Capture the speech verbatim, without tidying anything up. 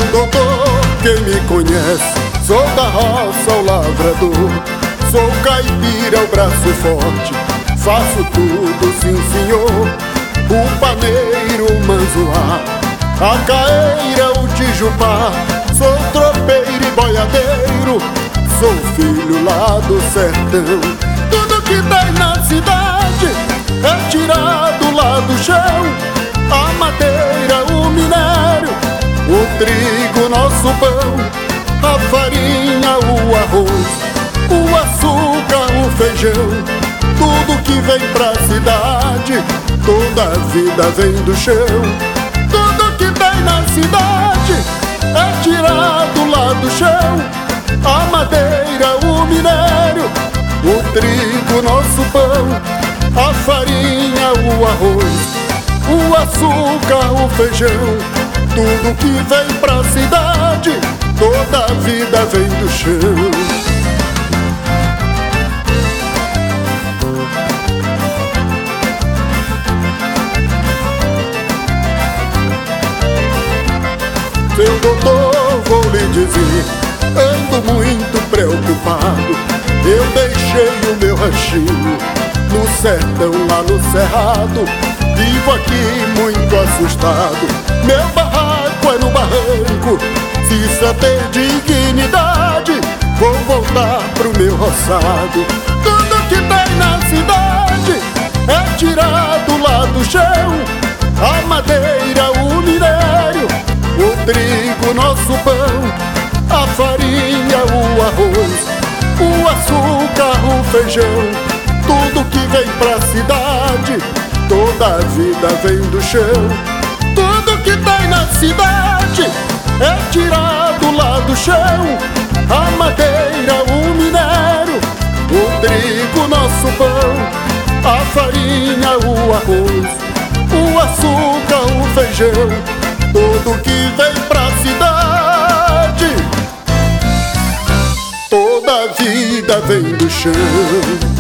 doutor, quem me conhece, sou da roça, o lavrador. Sou caipira, o braço forte, faço tudo, sim senhor. O paneiro, o manzoá, a caeira, o tijupá. Sou tropeiro e boiadeiro, sou filho lá do sertão. Tudo que tem na cidade é tirado lá do chão. A madeira, o minério, o trigo, nosso pão, a farinha, o arroz, o açúcar, o feijão. Tudo que vem pra cidade, toda a vida vem do chão. Tudo que tem na cidade é tirado lá do chão. A madeira, o minério, o trigo, nosso pão, a farinha, o arroz, o açúcar, o feijão. Tudo que vem pra cidade, toda a vida vem do chão. Seu doutor, vou lhe dizer, ando muito preocupado. Eu deixei o meu ranchinho no sertão, lá no cerrado. Vivo aqui muito assustado, meu barraco é no barranco. Se isso é ter dignidade, vou voltar pro meu roçado. Tudo que tem na cidade é tirado lá do chão. A madeira, o minério, o trigo, nosso pão, a farinha, o arroz, o açúcar, o feijão. Tudo que vem pra cidade, toda a vida vem do chão. Tudo que tem na cidade é tirado lá do chão. A madeira, o minério, o trigo, nosso pão, a farinha, o arroz, o açúcar, o feijão. Tudo que vem pra cidade, toda a vida vem do chão.